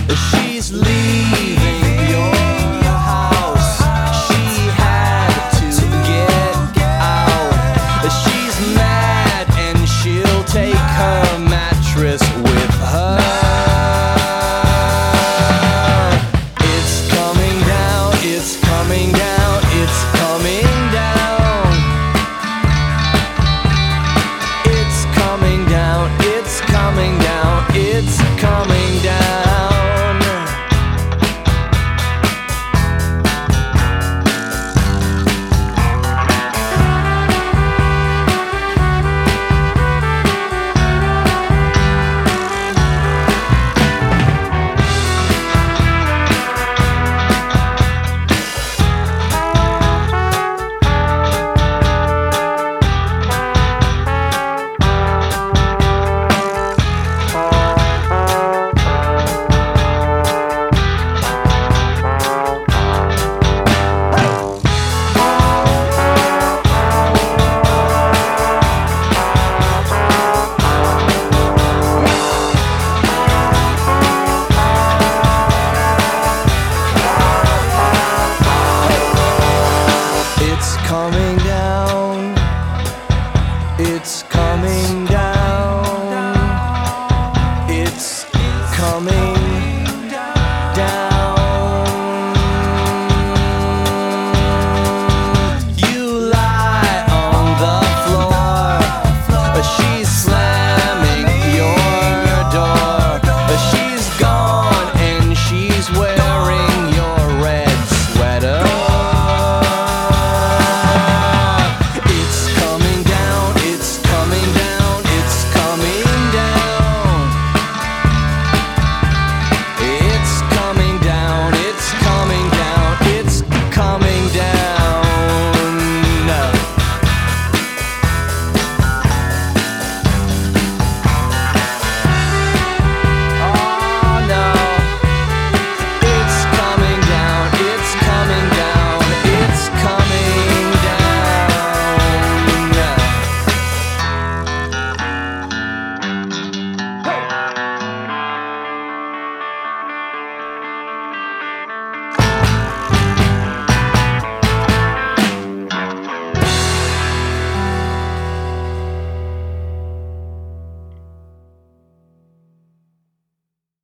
She's leaving your house. She had to get out. She's mad and she'll take her mattress with her. It's coming down, it's coming down, it's coming down. It's coming down, it's coming down, it's coming down. It's coming down, it's coming down, it's coming